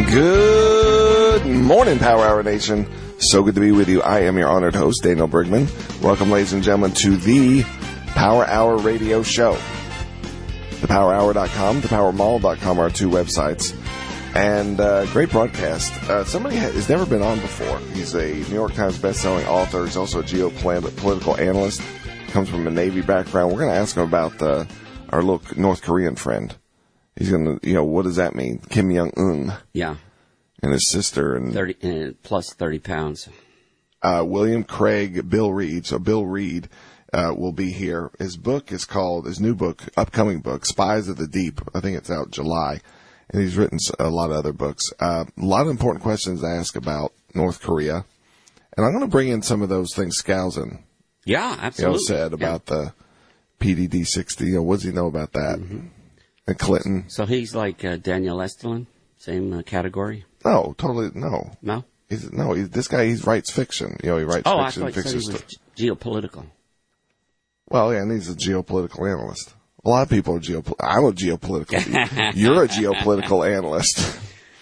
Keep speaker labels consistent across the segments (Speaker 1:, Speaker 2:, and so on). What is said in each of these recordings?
Speaker 1: Good morning, Power Hour Nation. So good to be with you. I am your honored host, Daniel Bergman. Welcome, ladies and gentlemen, to the Power Hour Radio Show. ThePowerHour.com, ThePowerMall.com are our two websites. And great broadcast. Somebody has never been on before. He's a New York Times bestselling author. He's also a geopolitical analyst. Comes from a Navy background. We're going to ask him about our little North Korean friend. He's going to, what does that mean? Kim Jong-un.
Speaker 2: Yeah.
Speaker 1: And his sister. And
Speaker 2: 30 plus 30 pounds.
Speaker 1: William Craig, Bill Reed. So Bill Reed will be here. His new book, upcoming book, Spies of the Deep. I think it's out July. And he's written a lot of other books. A lot of important questions to ask about North Korea. And I'm going to bring in some of those things Skousen
Speaker 2: absolutely.
Speaker 1: Said about the PDD-60. What does he know about that? Mm-hmm. And Clinton.
Speaker 2: So he's like Daniel Estulin, same category?
Speaker 1: No, totally, no.
Speaker 2: No?
Speaker 1: This guy, he writes fiction. He writes fiction.
Speaker 2: I thought he was geopolitical.
Speaker 1: Well, yeah, and he's a geopolitical analyst. A lot of people are I'm a geopolitical. You're a geopolitical analyst.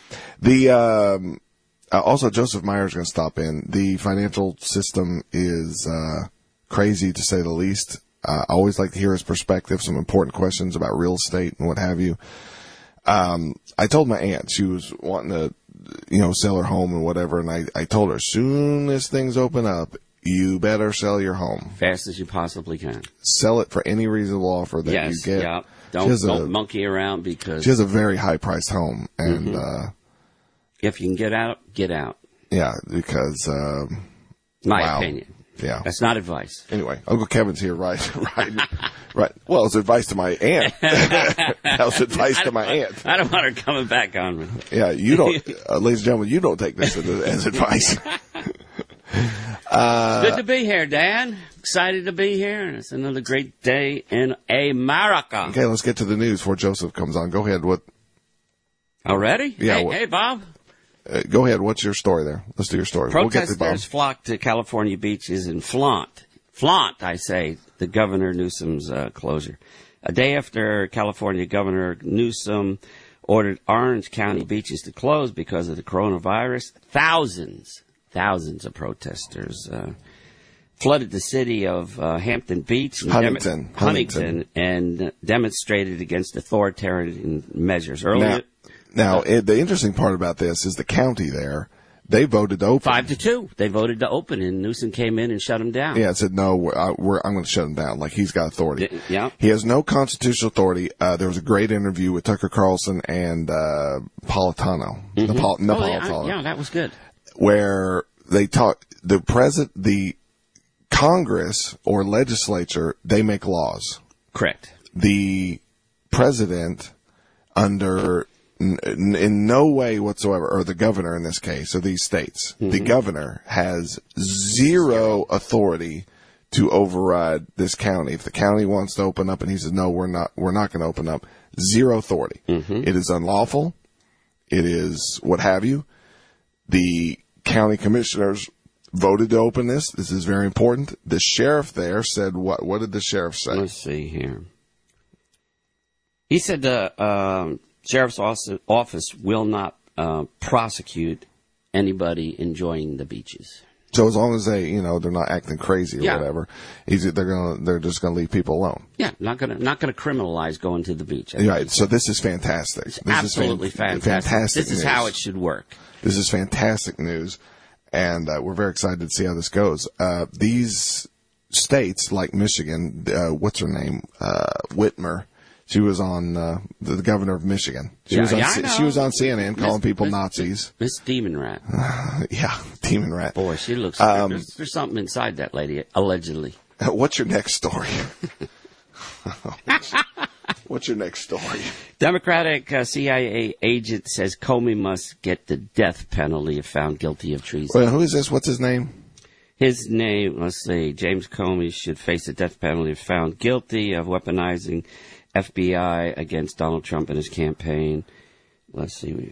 Speaker 1: Also, Joseph Meyer's going to stop in. The financial system is crazy, to say the least. I always like to hear his perspective, some important questions about real estate and what have you. I told my aunt, she was wanting to, sell her home and whatever, and I told her, as soon as things open up, you better sell your home.
Speaker 2: Fast as you possibly can.
Speaker 1: Sell it for any reasonable offer that you get.
Speaker 2: Yeah. Don't monkey around because...
Speaker 1: She has a very high-priced home, and...
Speaker 2: if you can get out, get out.
Speaker 1: Yeah, because...
Speaker 2: My opinion.
Speaker 1: Yeah.
Speaker 2: That's not advice.
Speaker 1: Anyway, Uncle Kevin's here, right. Well, it's advice to my aunt. That was advice to my aunt.
Speaker 2: I don't want her coming back on me.
Speaker 1: Yeah, you don't, ladies and gentlemen, you don't take this as advice.
Speaker 2: Good to be here, Dan. Excited to be here. It's another great day in America.
Speaker 1: Okay, let's get to the news before Joseph comes on. Go ahead.
Speaker 2: Already?
Speaker 1: Yeah.
Speaker 2: Hey, Bob.
Speaker 1: Go ahead. What's your story there? Let's do your story.
Speaker 2: Protesters flocked to California beaches and flaunt, I say, the Governor Newsom's closure. A day after California Governor Newsom ordered Orange County beaches to close because of the coronavirus, thousands of protesters flooded the city of Hampton Beach, and Huntington, and demonstrated against authoritarian measures.
Speaker 1: Now, the interesting part about this is the county there, they voted to open.
Speaker 2: 5-2. They voted to open, and Newsom came in and shut them down.
Speaker 1: Yeah, said, no, I'm going to shut him down. Like, he's got authority.
Speaker 2: Yeah.
Speaker 1: He has no constitutional authority. There was a great interview with Tucker Carlson and Napolitano.
Speaker 2: Mm-hmm.
Speaker 1: Napolitano.
Speaker 2: Yeah, that was good.
Speaker 1: Where they talk, the Congress or legislature, they make laws.
Speaker 2: Correct.
Speaker 1: The president, in no way whatsoever, or the governor in this case, of these states, the governor has zero authority to override this county. If the county wants to open up and he says, no, we're not going to open up, zero authority. It is unlawful. It is what have you. The county commissioners voted to open this. This is very important. The sheriff there said what? What did the sheriff say?
Speaker 2: Let's see here. He said the sheriff's office will not prosecute anybody enjoying the beaches.
Speaker 1: So as long as they, they're not acting crazy or whatever, they're just gonna leave people alone.
Speaker 2: Yeah, not gonna criminalize going to the beach.
Speaker 1: Right. So this is fantastic.
Speaker 2: It's absolutely fantastic. This is how it should work.
Speaker 1: This is fantastic news, and we're very excited to see how this goes. These states, like Michigan, what's her name, Whitmer. She was on the governor of Michigan. She was on CNN calling people Nazis.
Speaker 2: Miss Demon Rat.
Speaker 1: Yeah, Demon Rat.
Speaker 2: Boy, she looks. There's something inside that lady, allegedly.
Speaker 1: What's your next story? What's your next story?
Speaker 2: Democratic CIA agent says Comey must get the death penalty if found guilty of treason.
Speaker 1: Well, who is this? What's his name?
Speaker 2: His name, let's see, James Comey should face the death penalty if found guilty of weaponizing FBI against Donald Trump and his campaign. Let's see.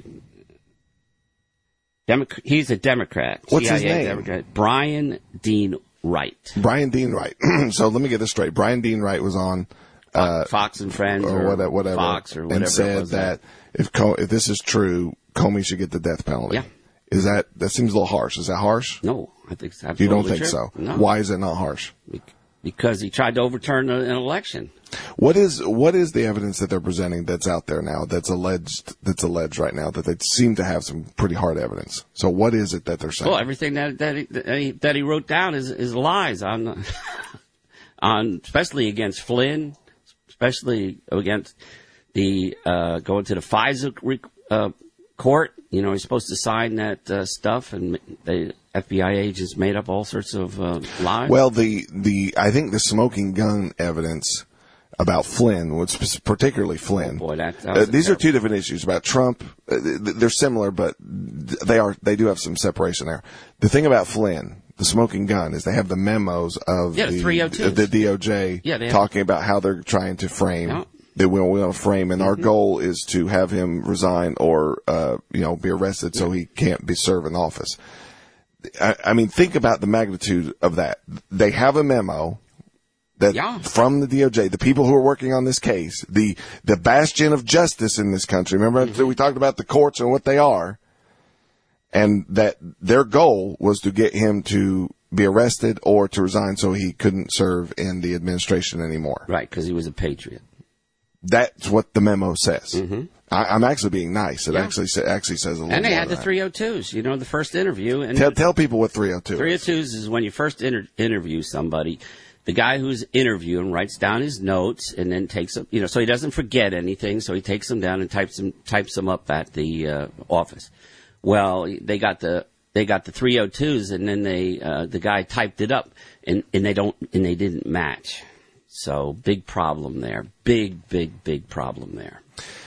Speaker 2: He's a Democrat.
Speaker 1: What's
Speaker 2: CIA
Speaker 1: his name?
Speaker 2: Democrat. Brian Dean Wright.
Speaker 1: Brian Dean Wright. So let me get this straight. Brian Dean Wright was on
Speaker 2: Fox and Friends
Speaker 1: or whatever,
Speaker 2: Fox or whatever,
Speaker 1: and said that if this is true, Comey should get the death penalty.
Speaker 2: Yeah.
Speaker 1: Is that seems a little harsh? Is that harsh?
Speaker 2: No, I think it's absolutely
Speaker 1: You don't think
Speaker 2: true.
Speaker 1: so?
Speaker 2: No.
Speaker 1: Why is it not harsh?
Speaker 2: Because he tried to overturn an election.
Speaker 1: What is the evidence that they're presenting that's out there now that's alleged right now that they seem to have some pretty hard evidence? So what is it that they're saying?
Speaker 2: Well, everything that he wrote down is lies on especially against Flynn, especially against the going to the FISA court. You know, he's supposed to sign that stuff, and the FBI agents made up all sorts of lies.
Speaker 1: Well, I think the smoking gun evidence about Flynn, was particularly Flynn.
Speaker 2: Oh boy, that
Speaker 1: these are two different issues about Trump. They're similar, but they do have some separation there. The thing about Flynn, the smoking gun, is they have the memos of the
Speaker 2: 302s.
Speaker 1: The DOJ talking about how they're trying to frame.
Speaker 2: Yeah.
Speaker 1: That we want to frame, and our goal is to have him resign or be arrested so he can't be serving office. I mean, think about the magnitude of that. They have a memo that from the DOJ, the people who are working on this case, the bastion of justice in this country. Remember, we talked about the courts and what they are, and that their goal was to get him to be arrested or to resign so he couldn't serve in the administration anymore.
Speaker 2: Right, because he was a patriot.
Speaker 1: That's what the memo says. I'm actually being nice. It actually says a little.
Speaker 2: And they
Speaker 1: more
Speaker 2: had the
Speaker 1: than
Speaker 2: 302s. You know, the first interview. And
Speaker 1: tell people what 302 is.
Speaker 2: 302s is when you first interview somebody. The guy who's interviewing writes down his notes and then takes them. You know, so he doesn't forget anything. So he takes them down and types them up at the office. Well, they got the 302s, and then the guy typed it up, and they didn't match. So big problem there. Big problem there.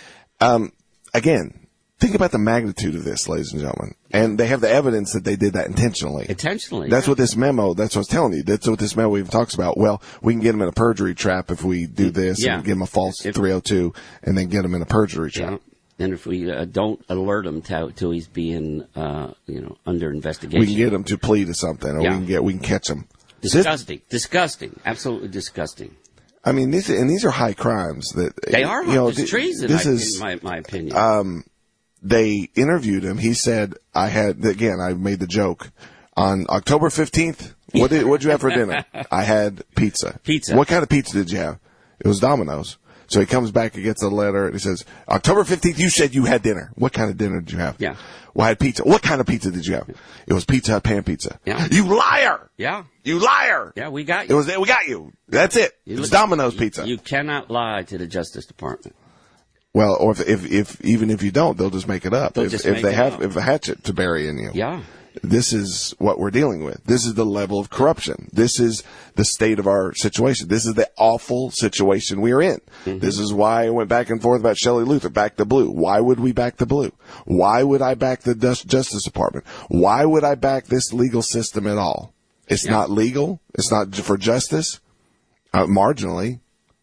Speaker 1: Again, think about the magnitude of this, ladies and gentlemen. And they have the evidence that they did that intentionally. That's what this memo, that's what I was telling you. That's what this memo even talks about. Well, we can get him in a perjury trap if we do this and give him a false 302 and then get him in a perjury trap.
Speaker 2: And if we don't alert him till he's being, under investigation.
Speaker 1: We can get him to plead to something, or we can catch him.
Speaker 2: Disgusting. Absolutely disgusting.
Speaker 1: I mean, these are high crimes that
Speaker 2: they are. It's treason. In my opinion.
Speaker 1: They interviewed him. He said, I made the joke on October 15th. What'd you have for dinner? I had pizza. What kind of pizza did you have? It was Domino's. So he comes back and gets a letter and he says, October 15th, you said you had dinner. What kind of dinner did you have?
Speaker 2: Yeah.
Speaker 1: Well, I had pizza. What kind of pizza did you have? It was Pizza Hut pan pizza.
Speaker 2: Yeah.
Speaker 1: You liar!
Speaker 2: Yeah.
Speaker 1: You liar!
Speaker 2: Yeah, we got you.
Speaker 1: We got you. That's it. It's Domino's pizza.
Speaker 2: You cannot lie to the Justice Department.
Speaker 1: Well, or if even if you don't, they'll just make it up. If they have a hatchet to bury in you.
Speaker 2: Yeah.
Speaker 1: This is what we're dealing with. This is the level of corruption. This is the state of our situation. This is the awful situation we are in. This is why I went back and forth about Shelley Luther, back the blue. Why would we back the blue? Why would I back the Justice Department? Why would I back this legal system at all? It's not legal. It's not for justice. Marginally.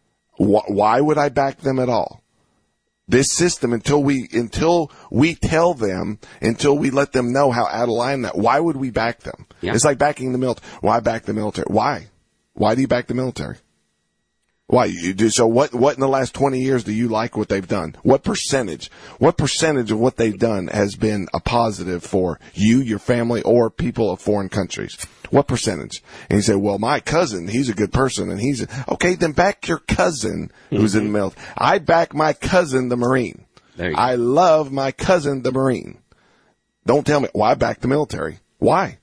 Speaker 1: Why would I back them at all? This system, until we tell them, until we let them know how out of line that, why would we back them? Yeah. It's like backing the military. Why back the military? Why? Why do you back the military? Why you do so? What in the last 20 years do you like what they've done? What percentage of what they've done has been a positive for you, your family, or people of foreign countries? What percentage? And you say, well, my cousin, he's a good person, and okay, then back your cousin who's in the military. I back my cousin, the Marine. I love my cousin, the Marine. Don't tell me, why back the military? Why?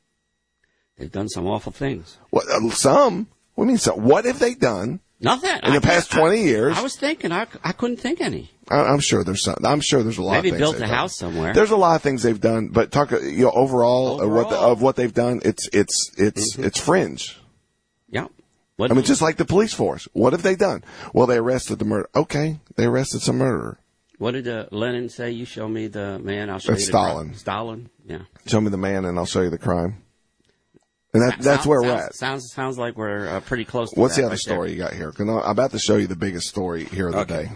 Speaker 2: They've done some awful things.
Speaker 1: What, some? What do you mean some? What have they done?
Speaker 2: Nothing.
Speaker 1: In the past 20 years.
Speaker 2: I was thinking, I couldn't think any.
Speaker 1: I'm sure there's some. I'm sure there's a lot of things.
Speaker 2: Maybe built a house somewhere.
Speaker 1: There's a lot of things they've done, but overall of what they've done, it's fringe.
Speaker 2: Yeah.
Speaker 1: Just like the police force. What have they done? Well, they arrested the murderer. Okay, they arrested some murderer.
Speaker 2: What did Lenin say? You show me the man, I'll show you the
Speaker 1: Stalin.
Speaker 2: crime. Stalin. Yeah.
Speaker 1: Show me the man, and I'll show you the crime. And that's where we're at.
Speaker 2: Sounds like we're pretty close to
Speaker 1: What's
Speaker 2: that
Speaker 1: the other story you got here? I'm about to show you the biggest story here of the day.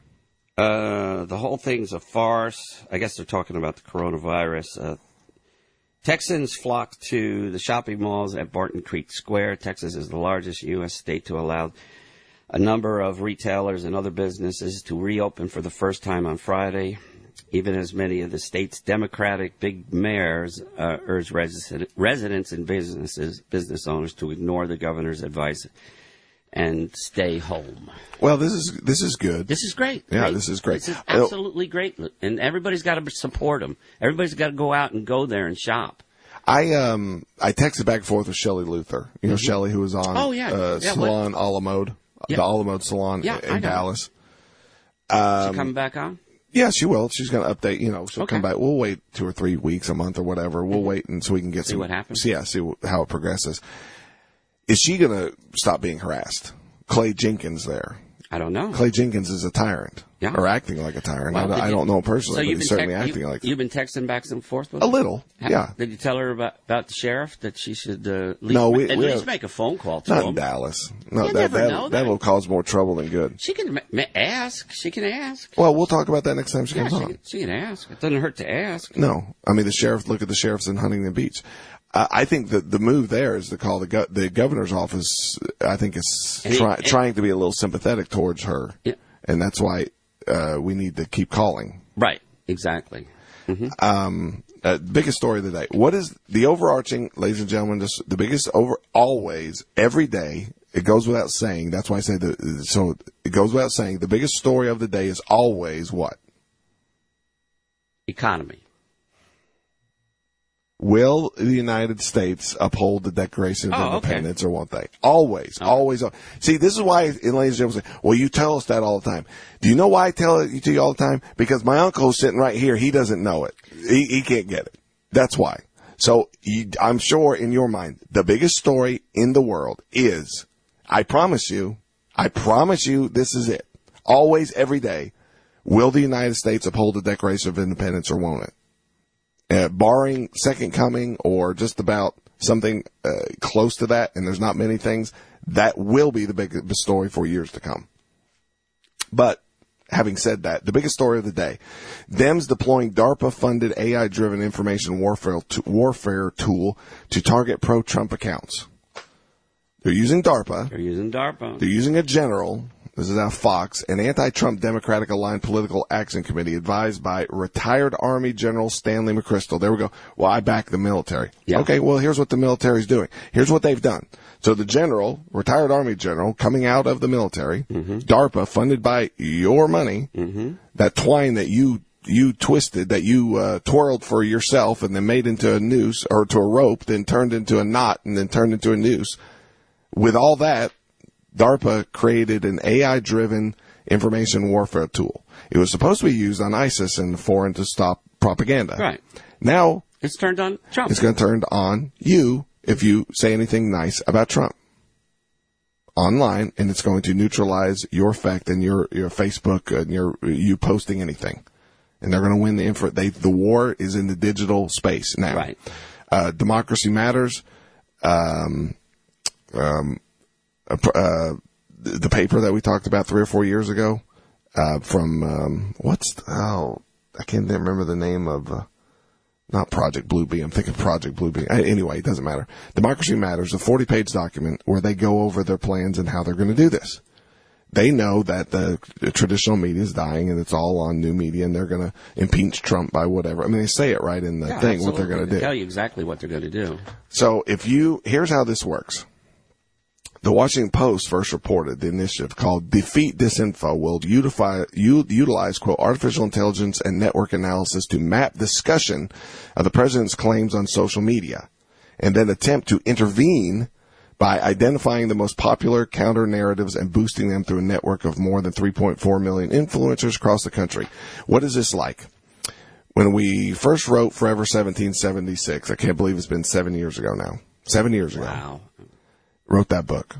Speaker 2: The whole thing's a farce. I guess they're talking about the coronavirus. Texans flock to the shopping malls at Barton Creek Square. Texas is the largest U.S. state to allow a number of retailers and other businesses to reopen for the first time on Friday. Even as many of the state's Democratic big mayors urge residents and business owners to ignore the governor's advice and stay home.
Speaker 1: Well, this is good.
Speaker 2: This is great.
Speaker 1: Yeah, this is great.
Speaker 2: This is absolutely great. And everybody's got to support them. Everybody's got to go out and go there and shop.
Speaker 1: I texted back and forth with Shelley Luther. You know, Shelley, who was on Salon a la Mode, the a la Mode salon in Dallas.
Speaker 2: She coming back on?
Speaker 1: Yeah, she will. She's going to update, she'll come back. We'll wait 2 or 3 weeks, a month or whatever. We'll wait so we can get
Speaker 2: see what happens.
Speaker 1: See how it progresses. Is she going to stop being harassed? Clay Jenkins there.
Speaker 2: I don't know.
Speaker 1: Clay Jenkins is a tyrant.
Speaker 2: Yeah.
Speaker 1: Or acting like a tyrant.
Speaker 2: Well,
Speaker 1: I don't know him personally,
Speaker 2: so
Speaker 1: but he's certainly acting like
Speaker 2: You've been texting back and forth with
Speaker 1: her?
Speaker 2: her?
Speaker 1: A little, yeah.
Speaker 2: Did you tell her about the sheriff that she should at least make a phone call to him?
Speaker 1: Not in Dallas. No,
Speaker 2: you never know that.
Speaker 1: That'll cause more trouble than good.
Speaker 2: She can ask. She can ask.
Speaker 1: Well, we'll talk about that next time she comes on.
Speaker 2: She can ask. It doesn't hurt to ask.
Speaker 1: No. I mean, look at the sheriffs in Huntington Beach. I think that the move there is to call the governor's office. I think is trying to be a little sympathetic towards her, and that's why we need to keep calling.
Speaker 2: Right, exactly. Mm-hmm.
Speaker 1: Biggest story of the day. What is the overarching, ladies and gentlemen? The biggest always every day. It goes without saying. That's why I say so. It goes without saying. The biggest story of the day is always what?
Speaker 2: Economy.
Speaker 1: Will the United States uphold the Declaration of Independence or won't they? Always. See, this is why, ladies and gentlemen, say, well, you tell us that all the time. Do you know why I tell it to you all the time? Because my uncle's sitting right here. He doesn't know it. He can't get it. That's why. So I'm sure in your mind, the biggest story in the world is, I promise you, this is it. Always, every day, will the United States uphold the Declaration of Independence or won't it? Barring second coming or just about something close to that, and there's not many things, that will be the biggest story for years to come. But having said that, the biggest story of the day, Dems deploying DARPA-funded AI-driven information warfare tool to target pro-Trump accounts. They're using DARPA. They're using a general. This is out of Fox, an anti-Trump Democratic Aligned Political Action Committee advised by retired Army General Stanley McChrystal. There we go. Well, I back the military. Yeah. Okay, well, here's what the military's doing. Here's what they've done. So the general, retired Army general, coming out of the military, DARPA, funded by your money, that twine that you twisted, that you twirled for yourself and then made into a noose, or to a rope, then turned into a knot, and then turned into a noose. With all that, DARPA created an AI-driven information warfare tool. It was supposed to be used on ISIS and foreign to stop propaganda.
Speaker 2: Right.
Speaker 1: Now,
Speaker 2: it's turned on Trump.
Speaker 1: It's going to turn on you if you say anything nice about Trump online, and it's going to neutralize your effect and your Facebook and you posting anything. And they're going to win the war is in the digital space now.
Speaker 2: Right.
Speaker 1: Democracy Matters. The paper that we talked about 3 or 4 years ago, from, I can't remember the name of, not Project Bluebeam. I'm thinking Project Bluebeam. Anyway, it doesn't matter. Democracy Matters, a 40-page document where they go over their plans and how they're going to do this. They know that the traditional media is dying and it's all on new media and they're going to impeach Trump by whatever. I mean, they say it right in the thing,
Speaker 2: absolutely.
Speaker 1: what they're going to do.
Speaker 2: They tell you exactly what they're going to do.
Speaker 1: So here's how this works. The Washington Post first reported the initiative called Defeat Disinfo will utilize, quote, artificial intelligence and network analysis to map discussion of the president's claims on social media and then attempt to intervene by identifying the most popular counter narratives and boosting them through a network of more than 3.4 million influencers across the country. What is this like? When we first wrote Forever 1776, I can't believe it's been 7 years ago now. 7 years ago.
Speaker 2: Wow.
Speaker 1: Wrote that book.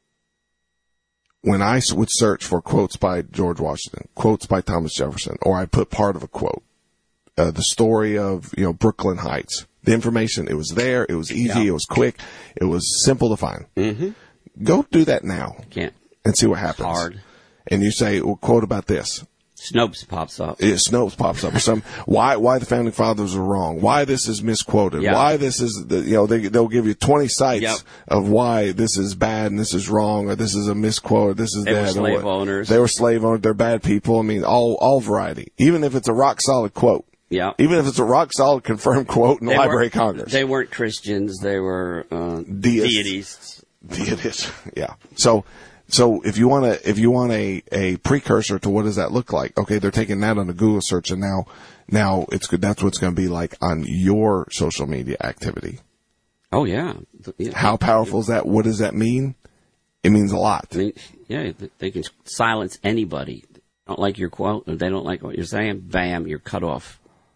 Speaker 1: When I would search for quotes by George Washington, quotes by Thomas Jefferson, or I put part of a quote, the story of, Brooklyn Heights, the information, it was there, it was easy, It was quick, it was simple to find. Mm-hmm. Go do that now.
Speaker 2: Can't.
Speaker 1: And see what happens.
Speaker 2: Hard.
Speaker 1: And you say, well, quote about this.
Speaker 2: Snopes pops up.
Speaker 1: Snopes pops up. Or some why the founding fathers were wrong. Why this is misquoted.
Speaker 2: Yeah.
Speaker 1: Why this is they'll give you 20 sites of why this is bad and this is wrong or this is a misquote or this is
Speaker 2: They
Speaker 1: that.
Speaker 2: were slave owners.
Speaker 1: They were slave owners. They're bad people. I mean, all variety. Even if it's a rock solid quote.
Speaker 2: Yeah.
Speaker 1: Even if it's a rock solid confirmed quote in the Library of Congress.
Speaker 2: They weren't Christians. They were
Speaker 1: deities. Deities. Yeah. So if you want a precursor to what does that look like? Okay, they're taking that on a Google search, and now it's good. That's what it's going to be like on your social media activity.
Speaker 2: Oh yeah.
Speaker 1: How powerful is that? What does that mean? It means a lot.
Speaker 2: They can silence anybody. Don't like your quote, or they don't like what you're saying. Bam, you're cut off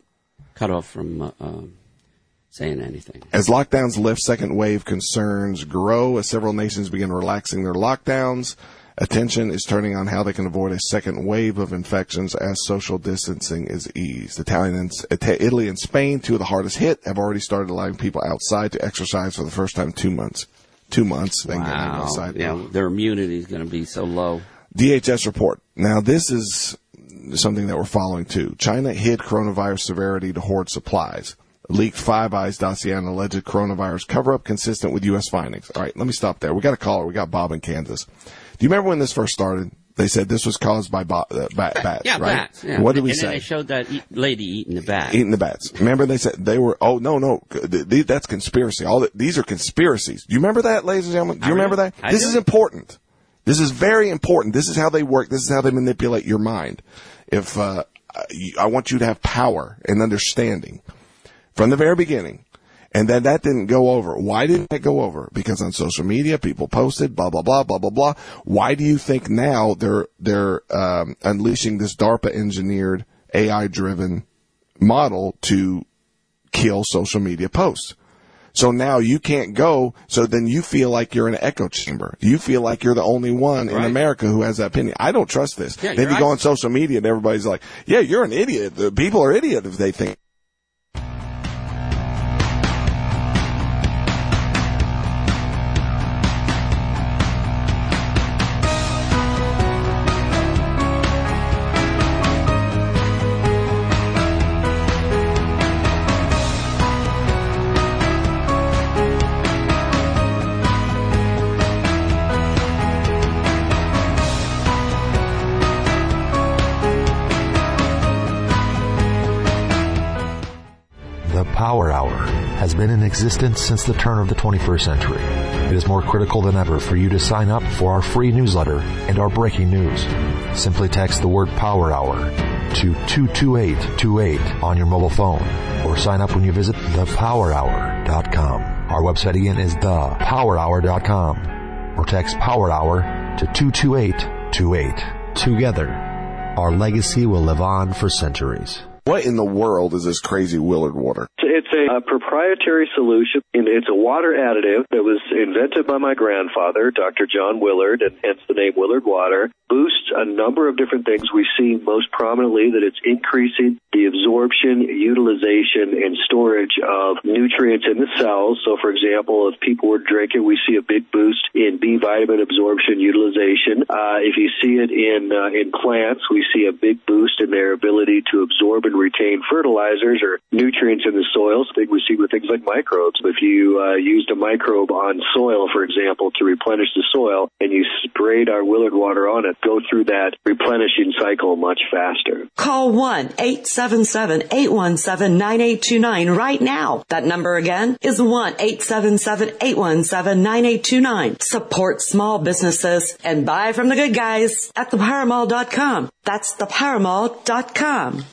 Speaker 2: from saying anything.
Speaker 1: As lockdowns lift, second wave concerns grow as several nations begin relaxing their lockdowns. Attention is turning on how they can avoid a second wave of infections as social distancing is eased. Italy and Spain, two of the hardest hit, have already started allowing people outside to exercise for the first time in 2 months. 2 months. They can get outside.
Speaker 2: Yeah, their immunity is going to be so low.
Speaker 1: DHS report. Now, this is something that we're following too. China hid coronavirus severity to hoard supplies. Leaked Five Eyes dossier on alleged coronavirus cover-up consistent with U.S. findings. All right, let me stop there. We got a caller. We got Bob in Kansas. Do you remember when this first started? They said this was caused by bats,
Speaker 2: yeah,
Speaker 1: right?
Speaker 2: Bats. Yeah.
Speaker 1: What did we
Speaker 2: and
Speaker 1: say?
Speaker 2: And they showed that lady eating the bat.
Speaker 1: Eating the bats. Remember they said they were, no, that's conspiracy. These are conspiracies. Do you remember that, ladies and gentlemen? Do you remember that? This is important. This is very important. This is how they work. This is how they manipulate your mind. If I want you to have power and understanding from the very beginning, and then that didn't go over. Why didn't that go over? Because on social media, people posted, blah, blah, blah, blah, blah, blah. Why do you think now they're unleashing this DARPA-engineered, AI-driven model to kill social media posts? So now you can't go, so then you feel like you're in an echo chamber. You feel like you're the only one in America who has that opinion. I don't trust this. Yeah, then you go on social media and everybody's like, yeah, you're an idiot. The people are idiots if they think.
Speaker 3: Power Hour has been in existence since the turn of the 21st century. It is more critical than ever for you to sign up for our free newsletter and our breaking news. Simply text the word Power Hour to 22828 on your mobile phone or sign up when you visit thepowerhour.com. Our website again is thepowerhour.com or text Power Hour to 22828. Together, our legacy will live on for centuries.
Speaker 1: What in the world is this crazy Willard water?
Speaker 4: It's a proprietary solution. It's a water additive that was invented by my grandfather, Dr. John Willard, and hence the name Willard Water. Boosts a number of different things. We see most prominently that it's increasing the absorption, utilization, and storage of nutrients in the cells. So, for example, if people were drinking, we see a big boost in B vitamin absorption, utilization. If you see it in plants, we see a big boost in their ability to absorb and retain fertilizers or nutrients in the soils. I think we see with things like microbes. If you used a microbe on soil, for example, to replenish the soil, and you sprayed our Willard Water on it, go through that replenishing cycle much faster.
Speaker 5: Call 1-877-817-9829 right now. That number again is 1-877-817-9829. Support small businesses and buy from the good guys at thepowermall.com. That's thepowermall.com.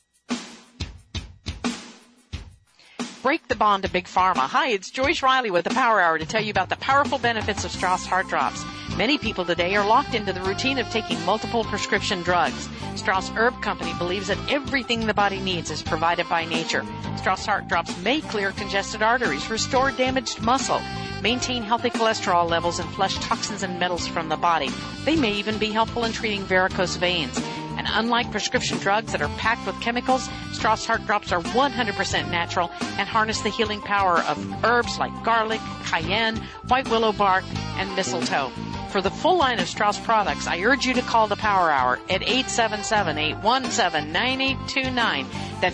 Speaker 6: Break the bond to Big Pharma. Hi, it's Joyce Riley with the Power Hour to tell you about the powerful benefits of Strauss Heart Drops. Many people today are locked into the routine of taking multiple prescription drugs. Strauss Herb Company believes that everything the body needs is provided by nature. Strauss Heart Drops may clear congested arteries, restore damaged muscle, maintain healthy cholesterol levels, and flush toxins and metals from the body. They may even be helpful in treating varicose veins. And unlike prescription drugs that are packed with chemicals, Strauss Heart Drops are 100% natural and harness the healing power of herbs like garlic, cayenne, white willow bark, and mistletoe. For the full line of Strauss products, I urge you to call the Power Hour at 877-817-9829. That's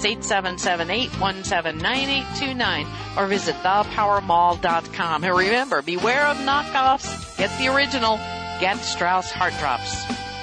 Speaker 6: 877-817-9829. Or visit thepowermall.com. And remember, beware of knockoffs. Get the original. Get Strauss Heart Drops.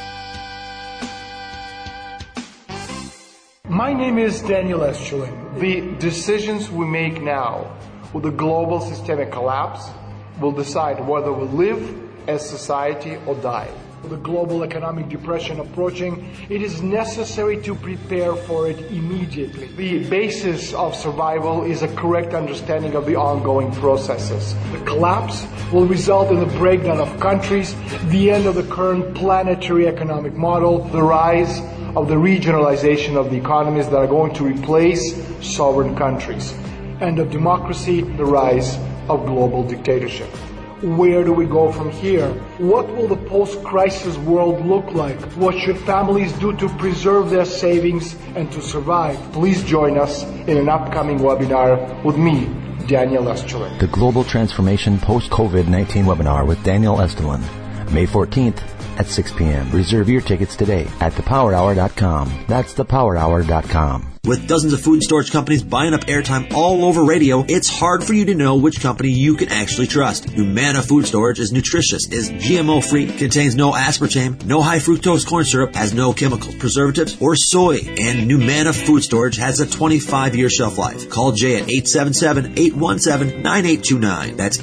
Speaker 7: My name is Daniel Estrelin. The decisions we make now with the global systemic collapse will decide whether we live as society or die. With the global economic depression approaching, it is necessary to prepare for it immediately. The basis of survival is a correct understanding of the ongoing processes. The collapse will result in the breakdown of countries, the end of the current planetary economic model, the rise of the regionalization of the economies that are going to replace sovereign countries, end of democracy, the rise of global dictatorship. Where do we go from here? What will the post-crisis world look like? What should families do to preserve their savings and to survive? Please join us in an upcoming webinar with me, Daniel Estrelin.
Speaker 8: The Global Transformation Post-COVID-19 webinar with Daniel Estrelin, May 14th at 6 p.m. Reserve your tickets today at thepowerhour.com. That's thepowerhour.com.
Speaker 9: With dozens of food storage companies buying up airtime all over radio, it's hard for you to know which company you can actually trust. Humana Food Storage is nutritious, is GMO-free, contains no aspartame, no high fructose corn syrup, has no chemicals, preservatives, or soy. And Humana Food Storage has a 25-year shelf life. Call Jay at 877-817-9829. That's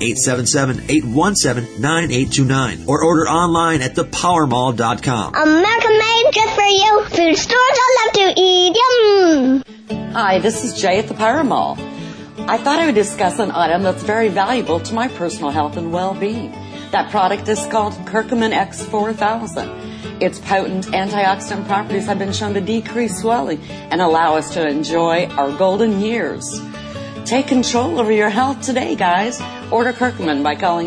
Speaker 9: 877-817-9829. Or order online at thepowermall.com.
Speaker 10: America made just for you. Food stores I love to eat. Yum.
Speaker 5: Hi, this is Jay at the Power Mall. I thought I would discuss an item that's very valuable to my personal health and well-being. That product is called Curcumin X4000. Its potent antioxidant properties have been shown to decrease swelling and allow us to enjoy our golden years. Take control over your health today, guys. Order Curcumin by calling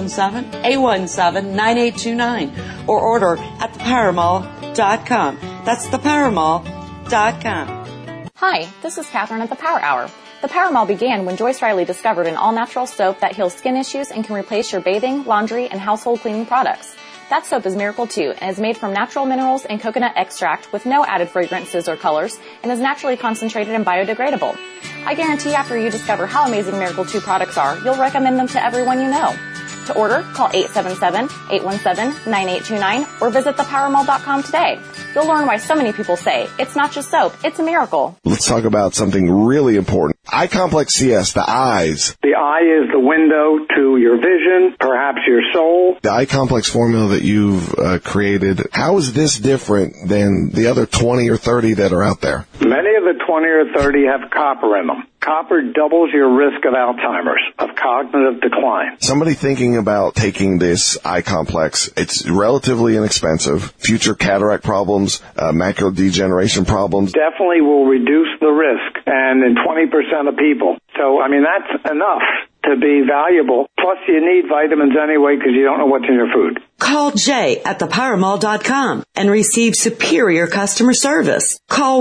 Speaker 5: 877-817-9829 or order at thepowermall.com. That's thepowermall.com.
Speaker 11: Hi, this is Catherine at the Power Hour. The Power Mall began when Joyce Riley discovered an all-natural soap that heals skin issues and can replace your bathing, laundry, and household cleaning products. That soap is Miracle 2 and is made from natural minerals and coconut extract with no added fragrances or colors and is naturally concentrated and biodegradable. I guarantee after you discover how amazing Miracle 2 products are, you'll recommend them to everyone you know. To order, call 877-817-9829 or visit thepowermall.com today. You'll learn why so many people say, it's not just soap, it's a miracle.
Speaker 1: Let's talk about something really important. Eye Complex CS, the eyes.
Speaker 12: The eye is the window to your vision, perhaps your soul.
Speaker 1: The Eye Complex formula that you've created, how is this different than the other 20 or 30 that are out there?
Speaker 12: Many of the 20 or 30 have copper in them. Copper doubles your risk of Alzheimer's, of cognitive decline.
Speaker 1: Somebody thinking about taking this Eye Complex, it's relatively inexpensive. Future cataract problems, macular degeneration problems.
Speaker 12: Definitely will reduce the risk, and in 20% of people. So, I mean, that's enough to be valuable. Plus, you need vitamins anyway because you don't know what's in your food.
Speaker 5: Call Jay at thepowermall.com and receive superior customer service. Call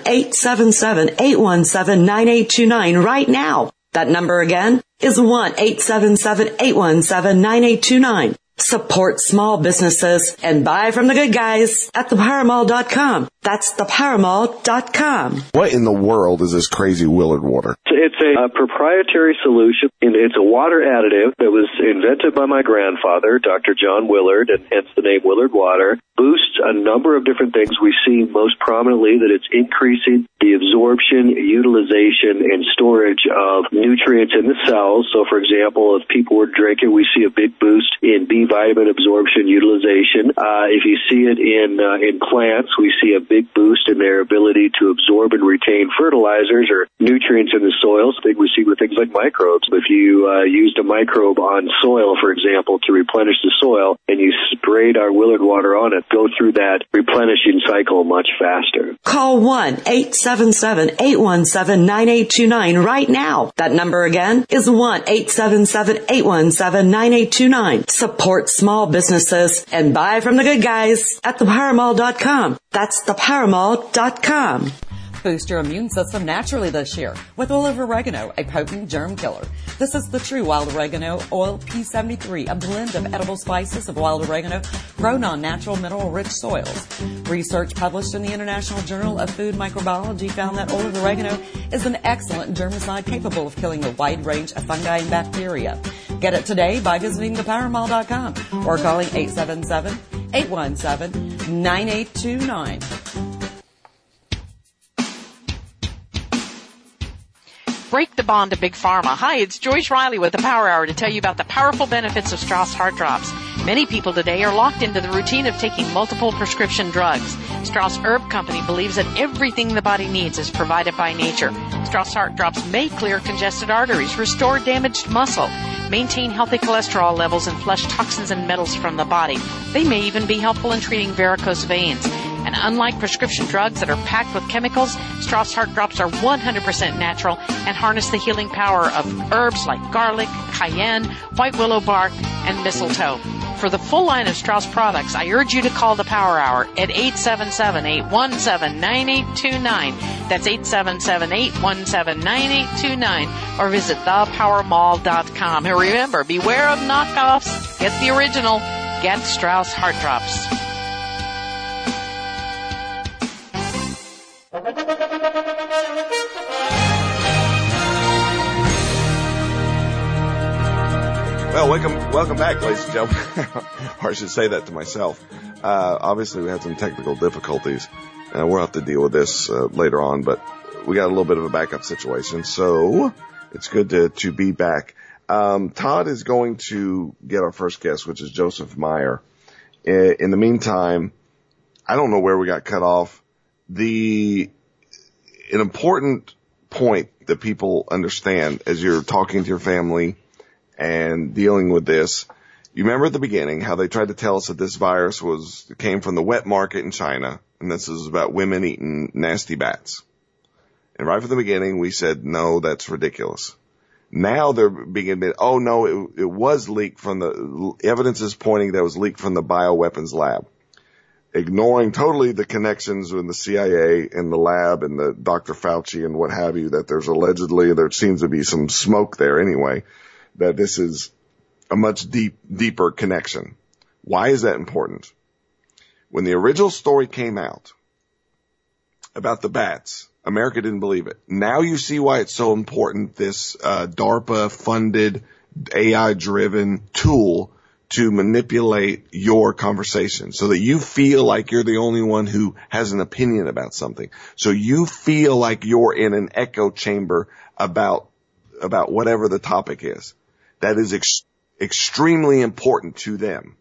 Speaker 5: 1-877-817-9829 right now. That number again is 1-877-817-9829. Support small businesses and buy from the good guys at thepowermall.com. That's thepowermall.com.
Speaker 1: What in the world is this crazy Willard water?
Speaker 4: It's a proprietary solution. It's a water additive that was invented by my grandfather, Dr. John Willard, and hence the name Willard Water. Boosts a number of different things. We see most prominently that it's increasing the absorption, utilization, and storage of nutrients in the cells. So, for example, if people were drinking, we see a big boost in B vitamin absorption, utilization. If you see it in plants, we see a big boost in their ability to absorb and retain fertilizers or nutrients in the soils. I think we see with things like microbes. If you used a microbe on soil, for example, to replenish the soil, and you sprayed our Willard Water on it, go through that replenishing cycle much faster.
Speaker 5: Call 1-877-817-9829 right now. That number again is 1-877-817-9829. Support small businesses and buy from the good guys at thepowermall.com. That's thepowermall.com. Boost your immune system naturally this year with olive oregano, a potent germ killer. This is the true wild oregano oil P73, a blend of edible spices of wild oregano grown on natural mineral-rich soils. Research published in the International Journal of Food Microbiology found that olive oregano is an excellent germicide capable of killing a wide range of fungi and bacteria. Get it today by visiting thepowermall.com or calling 877-817-9829.
Speaker 6: Break the bond to Big Pharma. Hi, it's Joyce Riley with the Power Hour to tell you about the powerful benefits of Strauss Heart Drops. Many people today are locked into the routine of taking multiple prescription drugs. Strauss Herb Company believes that everything the body needs is provided by nature. Strauss Heart Drops may clear congested arteries, restore damaged muscle, maintain healthy cholesterol levels, and flush toxins and metals from the body. They may even be helpful in treating varicose veins. And unlike prescription drugs that are packed with chemicals, Strauss Heart Drops are 100% natural and harness the healing power of herbs like garlic, cayenne, white willow bark, and mistletoe. For the full line of Strauss products, I urge you to call the Power Hour at 877-817-9829. That's 877-817-9829. Or visit thepowermall.com. And remember, beware of knockoffs. Get the original. Get Strauss Heart Drops.
Speaker 1: Well, welcome back, ladies and gentlemen. Or I should say that to myself. Obviously, we had some technical difficulties, and we'll have to deal with this later on, but we got a little bit of a backup situation, so it's good to be back. Todd is going to get our first guest, which is Joseph Meyer. In the meantime, I don't know where we got cut off. An important point that people understand as you're talking to your family and dealing with this, you remember at the beginning how they tried to tell us that this virus came from the wet market in China, and this is about women eating nasty bats. And right from the beginning, we said, no, that's ridiculous. Now they're being admitted, oh no, it was leaked from the evidence is pointing that it was leaked from the bioweapons lab. Ignoring totally the connections with the CIA and the lab and the Dr. Fauci and what have you, that there seems to be some smoke there anyway, that this is a much deeper connection. Why is that important? When the original story came out about the bats, America didn't believe it. Now you see why it's so important, this DARPA-funded, AI-driven tool to manipulate your conversation so that you feel like you're the only one who has an opinion about something. So you feel like you're in an echo chamber about whatever the topic is. That is extremely important to them,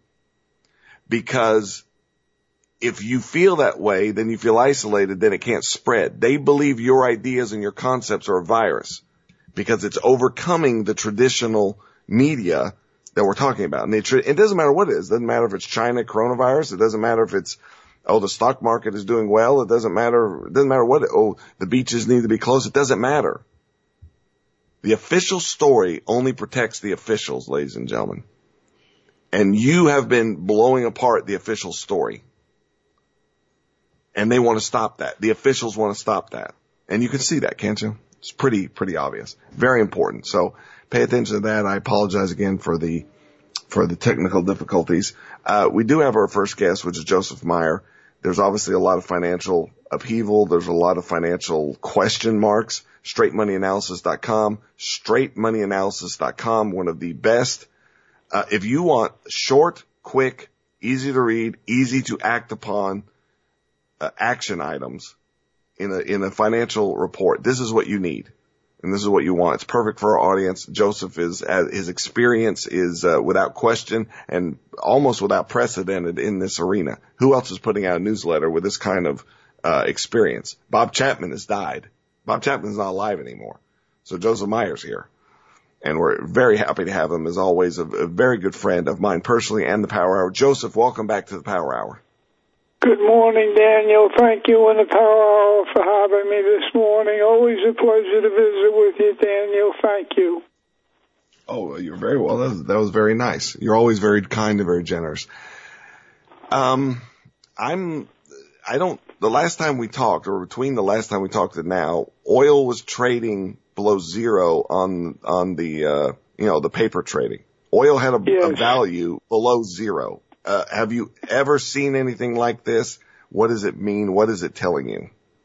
Speaker 1: because if you feel that way, then you feel isolated, then it can't spread. They believe your ideas and your concepts are a virus because it's overcoming the traditional media that we're talking about. And it doesn't matter what it is. It doesn't matter if it's China coronavirus. It doesn't matter if it's, the stock market is doing well. It doesn't matter what, the beaches need to be closed. It doesn't matter. The official story only protects the officials, ladies and gentlemen. And you have been blowing apart the official story. And they want to stop that. The officials want to stop that. And you can see that, can't you? It's pretty obvious. Very important. So pay attention to that. I apologize again for the technical difficulties. We do have our first guest, which is Joseph Meyer. There's obviously a lot of financial upheaval. There's a lot of financial question marks. StraightMoneyAnalysis.com, one of the best. If you want short, quick, easy to read, easy to act upon, action items in a financial report, this is what you need. And this is what you want. It's perfect for our audience. Joseph his experience is, without question and almost without precedent in this arena. Who else is putting out a newsletter with this kind of, experience? Bob Chapman has died. Bob Chapman's not alive anymore. So Joseph Meyer's here. And we're very happy to have him, as always, a very good friend of mine personally and the Power Hour. Joseph, welcome back to the Power Hour.
Speaker 12: Good morning, Daniel. Thank you and the Power Hour for having me this morning. Always a pleasure to visit with you, Daniel. Thank you.
Speaker 1: Oh, you're very well. That was very nice. You're always very kind and very generous. the last time we talked, or between the last time we talked and now, oil was trading below zero on the, the paper trading. Oil had a value below zero. Have you ever seen anything like this? What does it mean? What is it telling you?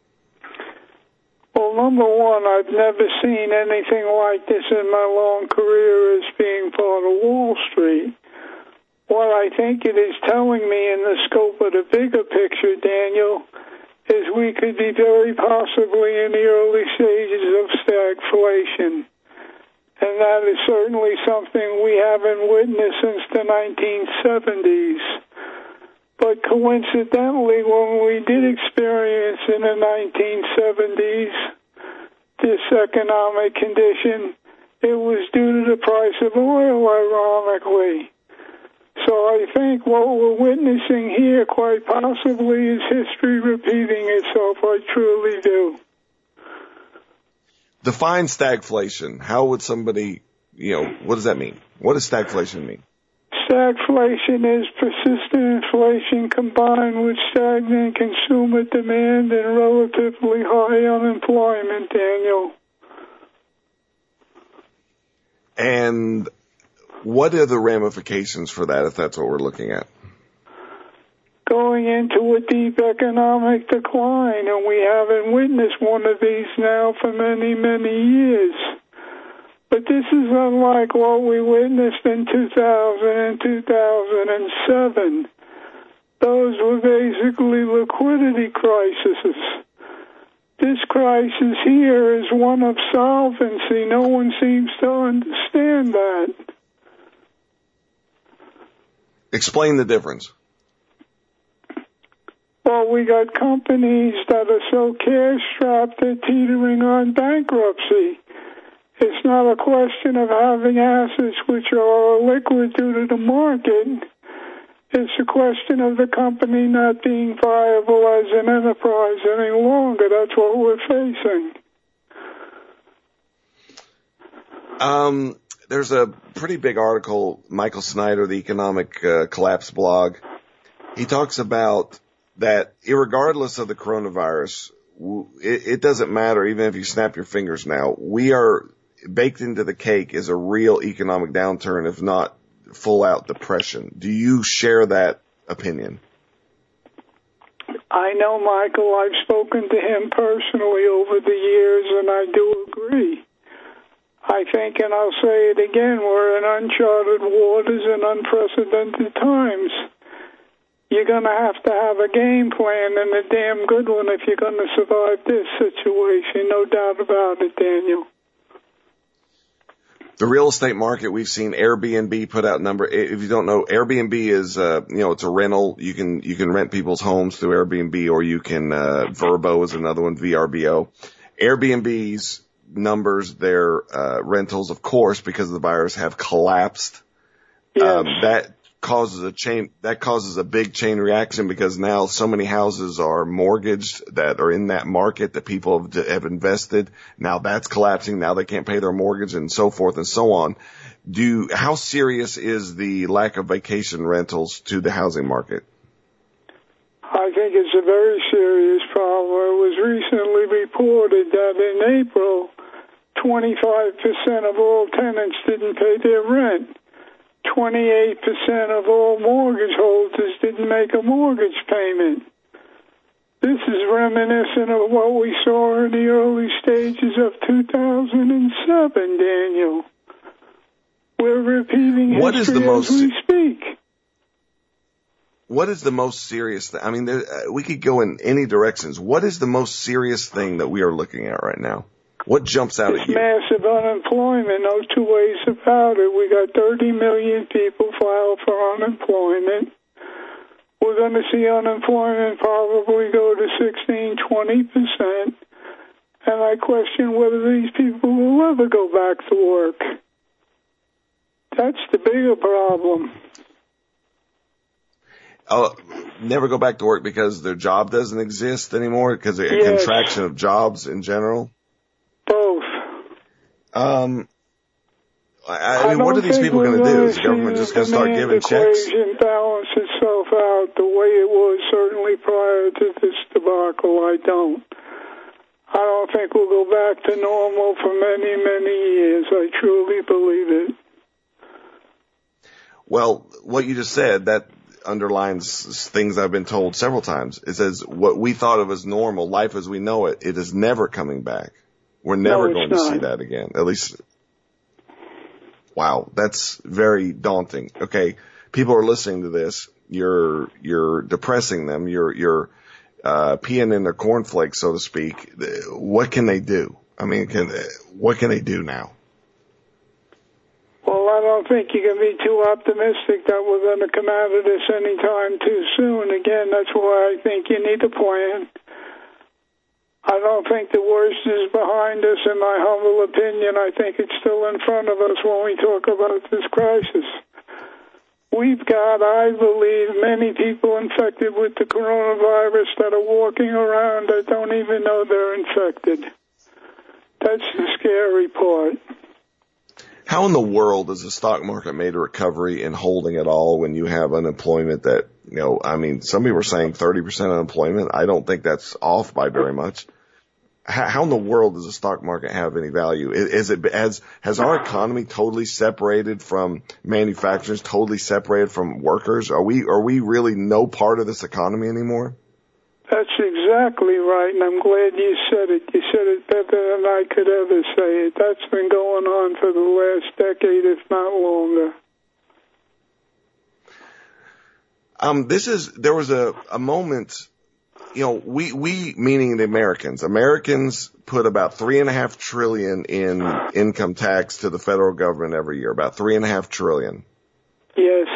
Speaker 13: Well, number one, I've never seen anything like this in my long career as being part of Wall Street. What I think it is telling me in the scope of the bigger picture, Daniel, is we could be very possibly in the early stages of stagflation. And that is certainly something we haven't witnessed since the 1970s. But coincidentally, when we did experience in the 1970s this economic condition, it was due to the price of oil, ironically. So I think what we're witnessing here quite possibly is history repeating itself. I truly do.
Speaker 1: Define stagflation. How would somebody, what does that mean? What does stagflation mean?
Speaker 13: Stagflation is persistent inflation combined with stagnant consumer demand and relatively high unemployment, Daniel.
Speaker 1: And what are the ramifications for that, if that's what we're looking at?
Speaker 13: Going into a deep economic decline, and we haven't witnessed one of these now for many, many years. But this is unlike what we witnessed in 2000 and 2007. Those were basically liquidity crises. This crisis here is one of solvency. No one seems to understand that.
Speaker 1: Explain the difference.
Speaker 13: Well, we got companies that are so cash-strapped they're teetering on bankruptcy. It's not a question of having assets which are liquid due to the market. It's a question of the company not being viable as an enterprise any longer. That's what we're facing.
Speaker 1: There's a pretty big article, Michael Snyder, the Economic Collapse blog. He talks about that irregardless of the coronavirus, it doesn't matter even if you snap your fingers now. We are baked into the cake is a real economic downturn, if not full-out depression. Do you share that opinion?
Speaker 13: I know Michael. I've spoken to him personally over the years, and I do agree. I think, and I'll say it again, we're in uncharted waters and unprecedented times. You're going to have a game plan, and a damn good one, if you're going to survive this situation. No doubt about it, Daniel.
Speaker 1: The real estate market, we've seen Airbnb put out if you don't know, Airbnb is, it's a rental. You can rent people's homes through Airbnb, or you can, Vrbo is another one, VRBO. Airbnb's numbers, their, rentals, of course, because of the virus, have collapsed.
Speaker 13: Yes.
Speaker 1: That causes a big chain reaction, because now so many houses are mortgaged that are in that market that people have invested. Now that's collapsing. Now they can't pay their mortgage, and so forth and so on. How serious is the lack of vacation rentals to the housing market?
Speaker 13: I think it's a very serious problem. It was recently reported that in April, 25% of all tenants didn't pay their rent. 28% of all mortgage holders didn't make a mortgage payment. This is reminiscent of what we saw in the early stages of 2007, Daniel. We're repeating history as we speak.
Speaker 1: What is the most serious thing? I mean, we could go in any directions. What is the most serious thing that we are looking at right now? What jumps out at you?
Speaker 13: Massive unemployment, no two ways about it. We got 30 million people filed for unemployment. We're going to see unemployment probably go to 16-20%. And I question whether these people will ever go back to work. That's the bigger problem.
Speaker 1: Never go back to work because their job doesn't exist anymore, because of a contraction of jobs in general?
Speaker 13: Both.
Speaker 1: I mean, what are these people going to do? Is the government just going to start giving checks?
Speaker 13: Equation balance itself out the way it was certainly prior to this debacle. I don't think we'll go back to normal for many, many years. I truly believe it.
Speaker 1: Well, what you just said, that underlines things I've been told several times. It says what we thought of as normal, life as we know it, it is never coming back. We're never going to see that again. At least, wow, that's very daunting. Okay, people are listening to this. You're depressing them. You're peeing in their cornflakes, so to speak. What can they do? I mean, what can they do now?
Speaker 13: Well, I don't think you can be too optimistic that we're going to come out of this anytime too soon. Again, that's why I think you need a plan. I don't think the worst is behind us, in my humble opinion. I think it's still in front of us when we talk about this crisis. We've got, I believe, many people infected with the coronavirus that are walking around that don't even know they're infected. That's the scary part.
Speaker 1: How in the world has the stock market made a recovery in holding it all when you have unemployment that, I mean, some people are saying 30% unemployment. I don't think that's off by very much. How in the world does the stock market have any value? Has our economy totally separated from manufacturers, totally separated from workers? Are we really no part of this economy anymore?
Speaker 13: That's exactly right, and I'm glad you said it. You said it better than I could ever say it. That's been going on for the last decade, if not longer.
Speaker 1: There was a moment, we meaning the Americans put about $3.5 trillion in income tax to the federal government every year, about $3.5 trillion.
Speaker 13: Yes.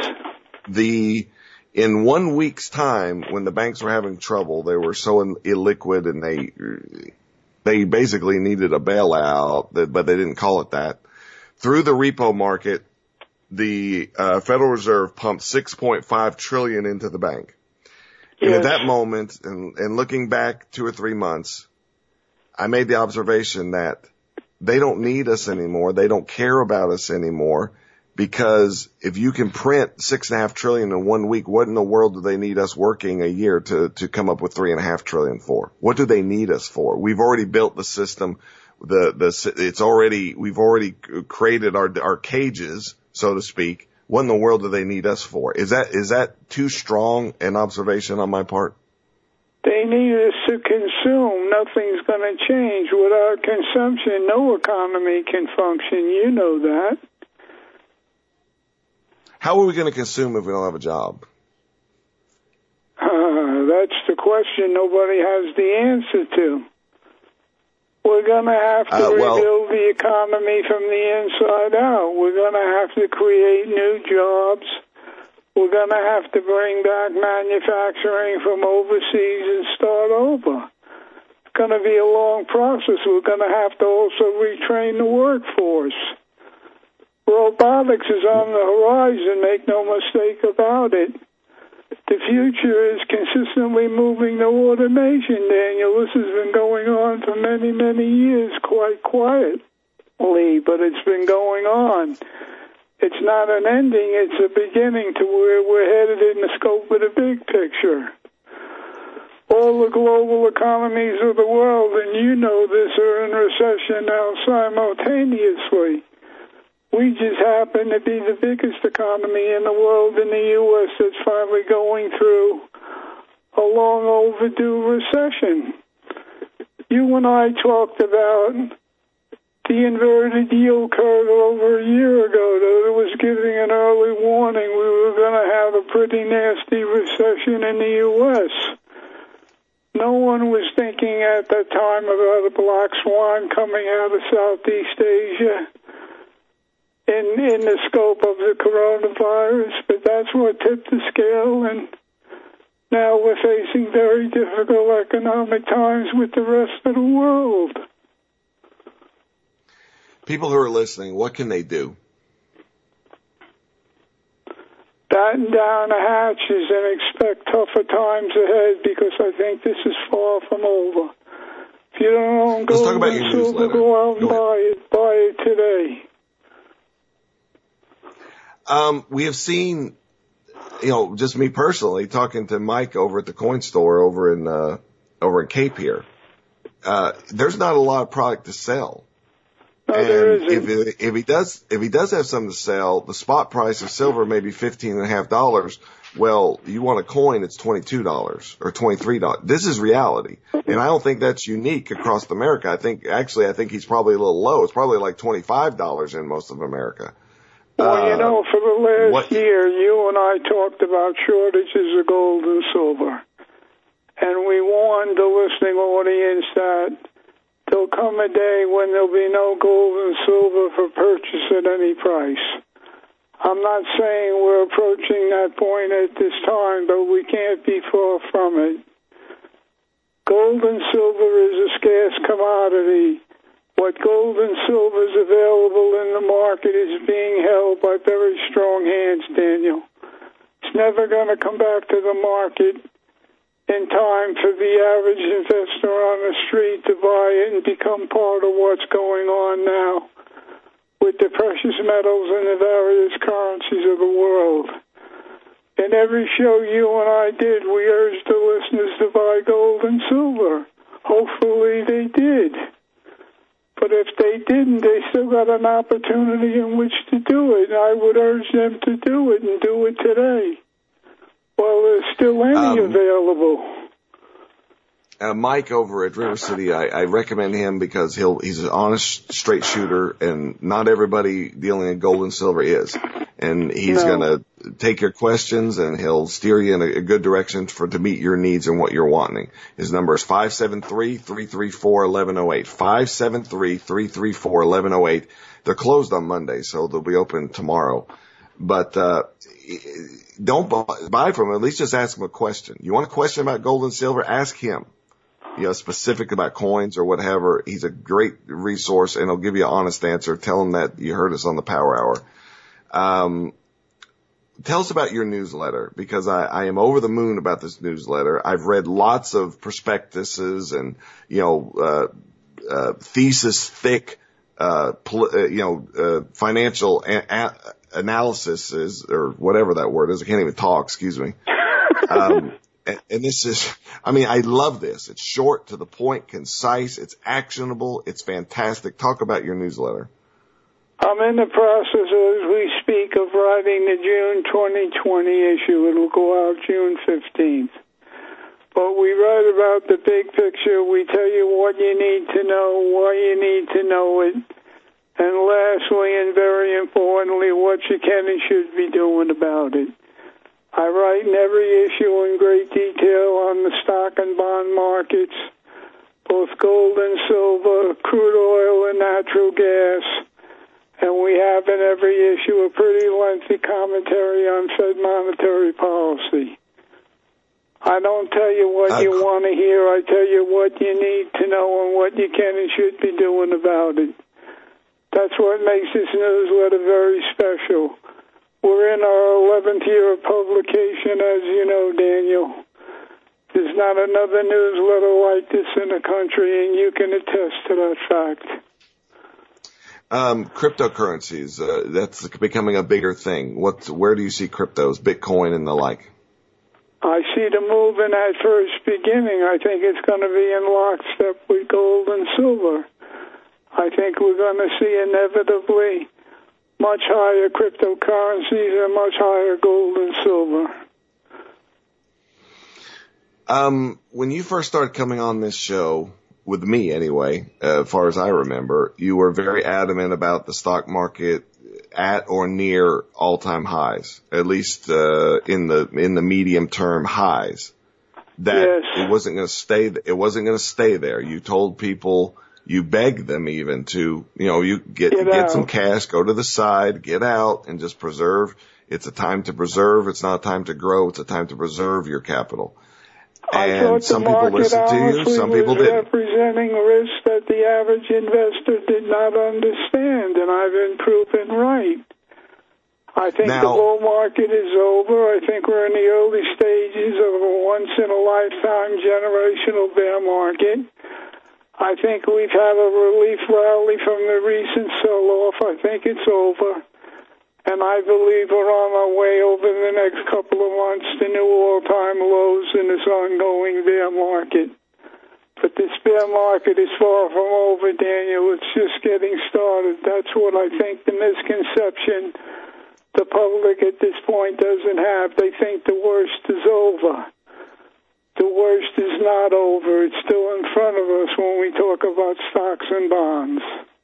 Speaker 1: In 1 week's time, when the banks were having trouble, they were so illiquid and they basically needed a bailout, but they didn't call it that. Through the repo market, the Federal Reserve pumped $6.5 trillion into the bank. Yes. And at that moment, and looking back 2 or 3 months, I made the observation that they don't need us anymore. They don't care about us anymore. Because if you can print $6.5 trillion in 1 week, what in the world do they need us working a year to come up with $3.5 trillion for? What do they need us for? We've already built the system. We've already created our cages, so to speak. What in the world do they need us for? Is that too strong an observation on my part?
Speaker 13: They need us to consume. Nothing's going to change. Without consumption, no economy can function. You know that.
Speaker 1: How are we going to consume if we don't have a job?
Speaker 13: That's the question nobody has the answer to. We're going to have to rebuild the economy from the inside out. We're going to have to create new jobs. We're going to have to bring back manufacturing from overseas and start over. It's going to be a long process. We're going to have to also retrain the workforce. Robotics is on the horizon, make no mistake about it. The future is consistently moving to automation, Daniel. This has been going on for many, many years, quite quietly, but it's been going on. It's not an ending, it's a beginning to where we're headed in the scope of the big picture. All the global economies of the world, and you know this, are in recession now simultaneously. We just happen to be the biggest economy in the world in the U.S. that's finally going through a long overdue recession. You and I talked about the inverted yield curve over a year ago that it was giving an early warning we were going to have a pretty nasty recession in the U.S. No one was thinking at that time about a black swan coming out of Southeast Asia in the scope of the coronavirus, but that's what tipped the scale, and now we're facing very difficult economic times with the rest of the world.
Speaker 1: People who are listening, what can they do?
Speaker 13: Batten down the hatches and expect tougher times ahead, because I think this is far from over. If you don't own gold and silver, go out and buy it today.
Speaker 1: We have seen, just me personally talking to Mike over at the coin store over in Cape here. There's not a lot of product to sell.
Speaker 13: No,
Speaker 1: and
Speaker 13: there isn't.
Speaker 1: if he does have something to sell, the spot price of silver may be $15.50. Well, you want a coin, it's $22 or $23. This is reality. And I don't think that's unique across America. I think he's probably a little low. It's probably like $25 in most of America.
Speaker 13: Well, for the last year, you and I talked about shortages of gold and silver. And we warned the listening audience that there'll come a day when there'll be no gold and silver for purchase at any price. I'm not saying we're approaching that point at this time, but we can't be far from it. Gold and silver is a scarce commodity. What gold and silver is available in the market is being held by very strong hands, Daniel. It's never going to come back to the market in time for the average investor on the street to buy it and become part of what's going on now with the precious metals and the various currencies of the world. In every show you and I did, we urged the listeners to buy gold and silver. Hopefully they did. But if they didn't, they still got an opportunity in which to do it. And I would urge them to do it and do it today. Well, there's still any available.
Speaker 1: Mike over at River City, I recommend him because he's an honest, straight shooter, and not everybody dealing in gold and silver is. And he's going to take your questions, and he'll steer you in a good direction to meet your needs and what you're wanting. His number is 573-334-1108. 573-334-1108. They're closed on Monday, so they'll be open tomorrow. But don't buy from him. At least just ask him a question. You want a question about gold and silver? Ask him. Specific about coins or whatever. He's a great resource, and he'll give you an honest answer. Tell him that you heard us on the Power Hour. Tell us about your newsletter, because I am over the moon about this newsletter. I've read lots of prospectuses and, thesis thick, financial analysis or whatever that word is. I can't even talk, excuse me. And this is, I love this. It's short, to the point, concise, it's actionable, it's fantastic. Talk about your newsletter.
Speaker 13: I'm in the process, as we speak, of writing the June 2020 issue. It'll go out June 15th. But we write about the big picture. We tell you what you need to know, why you need to know it, and lastly, and very importantly, what you can and should be doing about it. I write in every issue in great detail on the stock and bond markets, both gold and silver, crude oil and natural gas, and we have in every issue a pretty lengthy commentary on Fed monetary policy. I don't tell you what you want to hear. I tell you what you need to know and what you can and should be doing about it. That's what makes this newsletter very special. We're in our 11th year of publication, as you know, Daniel. There's not another newsletter like this in the country, and you can attest to that fact.
Speaker 1: Cryptocurrencies, that's becoming a bigger thing. Where do you see cryptos, Bitcoin and the like?
Speaker 13: I see the movement at first beginning. I think it's going to be in lockstep with gold and silver. I think we're going to see inevitably much higher cryptocurrencies and much higher gold and silver.
Speaker 1: When you first started coming on this show, with me anyway, as far as I remember, you were very adamant about the stock market at or near all-time highs, at least in the medium term highs. That it wasn't going to stay. It wasn't going to stay there. You told people, you begged them even to, you get some cash, go to the side, get out, and just preserve. It's a time to preserve. It's not a time to grow. It's a time to preserve your capital. And some people listened to you, some people didn't.
Speaker 13: Representing risks that the average investor did not understand, and I've been proven right. I think the bull market is over. I think we're in the early stages of a once-in-a-lifetime generational bear market. I think we've had a relief rally from the recent sell-off. I think it's over. And I believe we're on our way over the next couple of months to new all-time lows in this ongoing bear market. But this bear market is far from over, Daniel. It's just getting started. That's what I think the misconception the public at this point doesn't have. They think the worst is over. The worst is not over. It's still in front of us when we talk about stocks and bonds.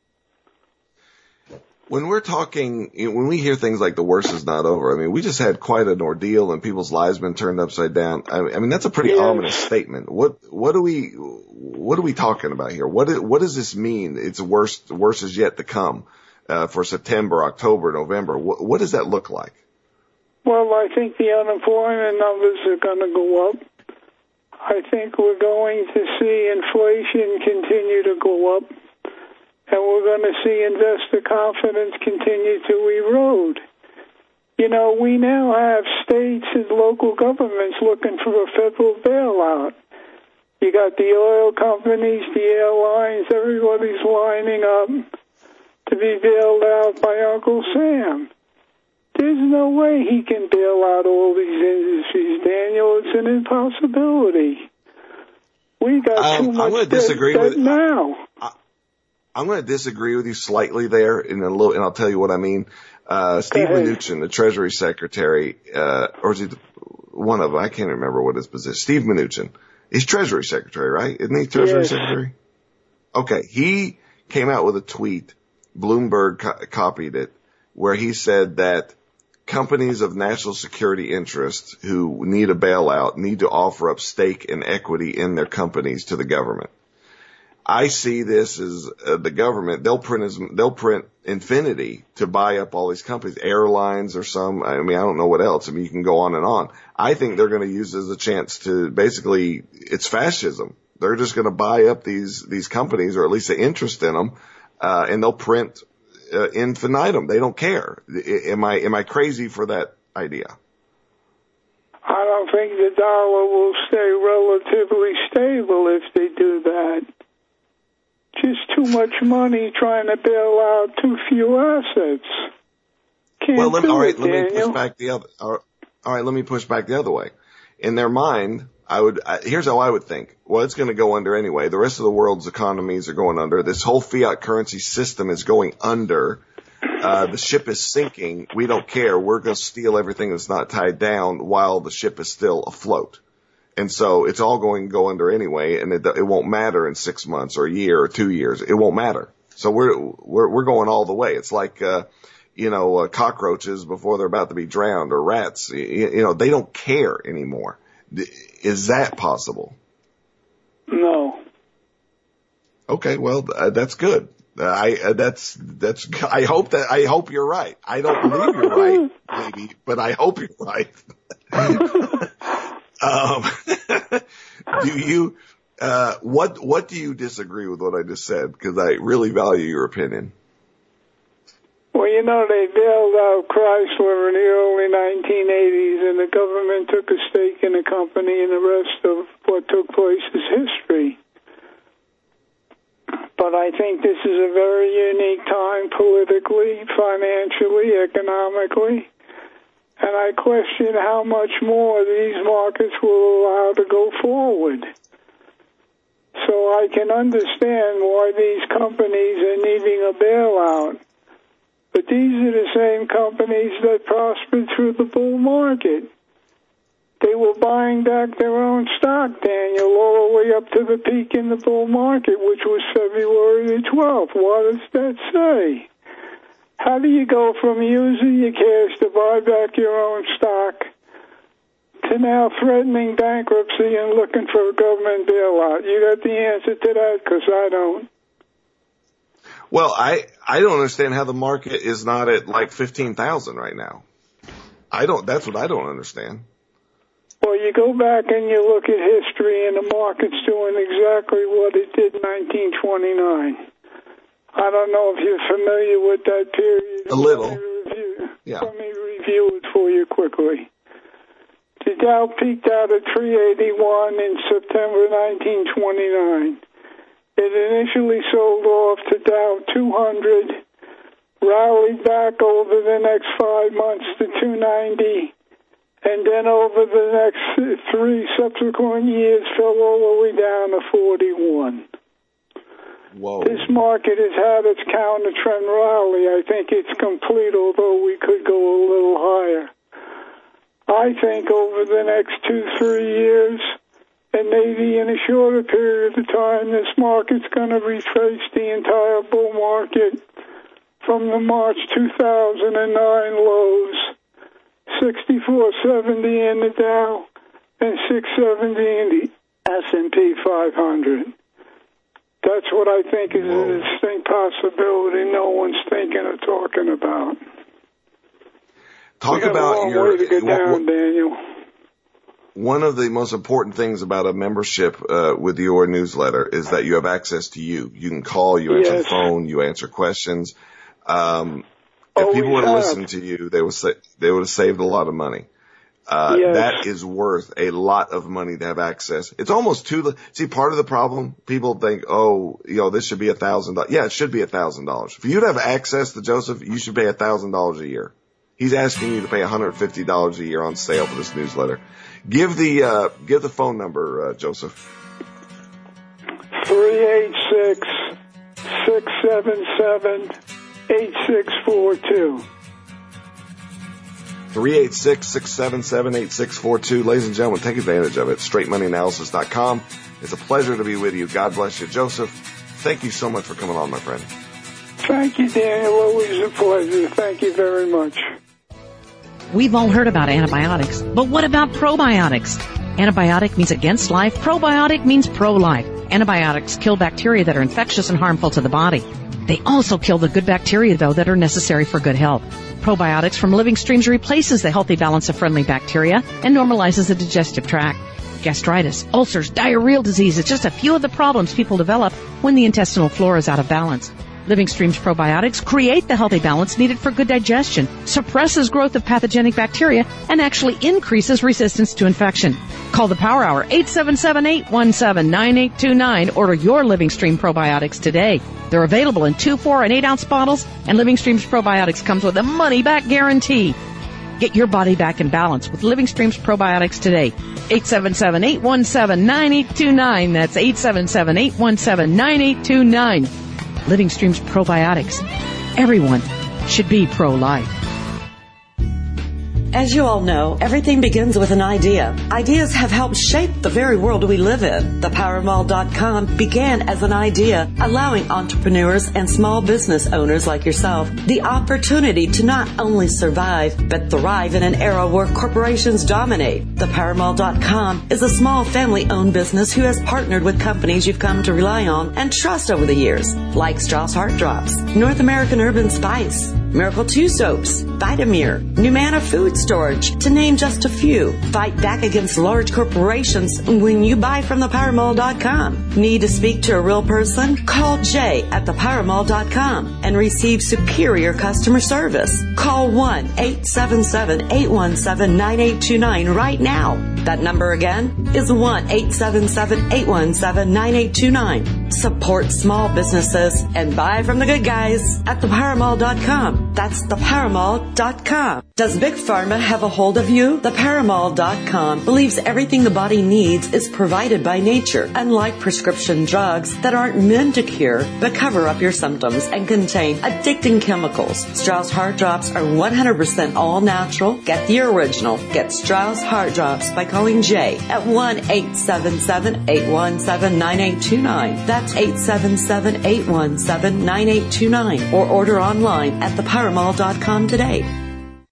Speaker 1: When when we hear things like the worst is not over, I mean, we just had quite an ordeal and people's lives been turned upside down. I mean, that's a pretty ominous statement. What are we talking about here? What does this mean? It's worse is yet to come, for September, October, November. What does that look like?
Speaker 13: Well, I think the unemployment numbers are going to go up. I think we're going to see inflation continue to go up. And we're going to see investor confidence continue to erode. You know, we now have states and local governments looking for a federal bailout. You got the oil companies, the airlines, everybody's lining up to be bailed out by Uncle Sam. There's no way he can bail out all these industries, Daniel. It's an impossibility. We got too much debt now.
Speaker 1: I'm going to disagree with you slightly there and I'll tell you what I mean. Steve Mnuchin, the Treasury Secretary, or is he one of them? I can't remember what his position. Steve Mnuchin. He's Treasury Secretary, right? Isn't he Treasury Secretary? Okay. He came out with a tweet. Bloomberg copied it, where he said that companies of national security interest who need a bailout need to offer up stake and equity in their companies to the government. I see this as the government. They'll print infinity to buy up all these companies, airlines or some. I mean, I don't know what else. I mean, you can go on and on. I think they're going to use it as a chance to basically, it's fascism. They're just going to buy up these companies, or at least the interest in them, and they'll print infinitum. They don't care. Am I crazy for that idea?
Speaker 13: I don't think the dollar will stay relatively stable if they do that. Just too much money trying to bail out too few assets.
Speaker 1: Let me push back the other way. In their mind, here's how I would think. Well, it's going to go under anyway. The rest of the world's economies are going under. This whole fiat currency system is going under. The ship is sinking. We don't care. We're going to steal everything that's not tied down while the ship is still afloat. And so it's all going to go under anyway, and it won't matter in 6 months or a year or 2 years. It won't matter. So we're going all the way. It's like, cockroaches before they're about to be drowned, or rats. They don't care anymore. Is that possible?
Speaker 13: No.
Speaker 1: Okay. Well, that's good. I hope you're right. I don't believe you're right, maybe, but I hope you're right. What do you disagree with what I just said? Because I really value your opinion.
Speaker 13: Well, they bailed out Chrysler in the early 1980s, and the government took a stake in the company, and the rest of what took place is history. But I think this is a very unique time politically, financially, economically. And I question how much more these markets will allow to go forward. So I can understand why these companies are needing a bailout. But these are the same companies that prospered through the bull market. They were buying back their own stock, Daniel, all the way up to the peak in the bull market, which was February the 12th. What does that say? How do you go from using your cash to buy back your own stock to now threatening bankruptcy and looking for a government bailout? You got the answer to that, because I don't.
Speaker 1: Well, I don't understand how the market is not at like 15,000 right now. That's what I don't understand.
Speaker 13: Well, you go back and you look at history, and the market's doing exactly what it did in 1929. I don't know if you're familiar with that period.
Speaker 1: A little.
Speaker 13: Let me review it for you quickly. The Dow peaked out at 381 in September 1929. It initially sold off to Dow 200 rallied back over the next 5 months to 290, and then over the next 3 subsequent years fell all the way down to 41.
Speaker 1: Whoa.
Speaker 13: This market has had its counter trend rally. I think it's complete, although we could go a little higher. I think over the next 2-3 years, and maybe in a shorter period of time, this market's going to retrace the entire bull market from the March 2009 lows, 6470 in the Dow and 670 in the S&P 500. That's what I think is a distinct possibility no one's thinking or talking about.
Speaker 1: Talk about your
Speaker 13: way to get down, Daniel.
Speaker 1: One of the most important things about a membership with your newsletter is that you have access to you. You can call, you answer the phone, you answer questions. If people would have listened to you, they would have saved a lot of money. That is worth a lot of money to have access. It's almost see, part of the problem, people think, this should be $1,000. Yeah, it should be $1,000. For you to have access to Joseph, you should pay $1,000 a year. He's asking you to pay $150 a year on sale for this newsletter. Give the phone number, Joseph.
Speaker 13: 386-677-8642.
Speaker 1: 386-677-8642. Ladies and gentlemen, take advantage of it. StraightMoneyAnalysis.com. It's a pleasure to be with you. God bless you. Joseph, thank you so much for coming on, my friend.
Speaker 13: Thank you, Daniel. Always a pleasure. Thank you very much.
Speaker 6: We've all heard about antibiotics, but what about probiotics? Antibiotic means against life. Probiotic means pro-life. Antibiotics kill bacteria that are infectious and harmful to the body. They also kill the good bacteria, though, that are necessary for good health. Probiotics from Living Streams replaces the healthy balance of friendly bacteria and normalizes the digestive tract. Gastritis, ulcers, diarrheal disease is just a few of the problems people develop when the intestinal flora is out of balance. Living Streams probiotics create the healthy balance needed for good digestion, suppresses growth of pathogenic bacteria, and actually increases resistance to infection. Call the Power Hour, 877-817-9829. Order your Living Stream probiotics today. They're available in 2, 4, and 8-ounce bottles, and Living Streams probiotics comes with a money-back guarantee. Get your body back in balance with Living Streams probiotics today. 877-817-9829. That's 877-817-9829. Living Streams probiotics. Everyone should be pro-life.
Speaker 5: As you all know, everything begins with an idea. Ideas have helped shape the very world we live in. ThePowerMall.com began as an idea, allowing entrepreneurs and small business owners like yourself the opportunity to not only survive, but thrive in an era where corporations dominate. ThePowerMall.com is a small family-owned business who has partnered with companies you've come to rely on and trust over the years, like Strauss Heart Drops, North American Urban Spice, Miracle 2 Soaps, Vitamir, Numana Food Storage, to name just a few. Fight back against large corporations when you buy from ThePowerMall.com. Need to speak to a real person? Call Jay at ThePowerMall.com and receive superior customer service. Call 1-877-817-9829 right now. That number again is 1-877-817-9829. Support small businesses and buy from the good guys at ThePowerMall.com. That's ThePowerMall.com. Does Big Pharma have a hold of you? ThePowerMall.com believes everything the body needs is provided by nature, unlike prescription drugs that aren't meant to cure but cover up your symptoms and contain addicting chemicals. Strauss Heart Drops are 100% all natural. Get the original. Get Strauss Heart Drops by calling Jay at 1-877-817-9829. That's 877-817-9829. Or order online at ThePowerMall.com today.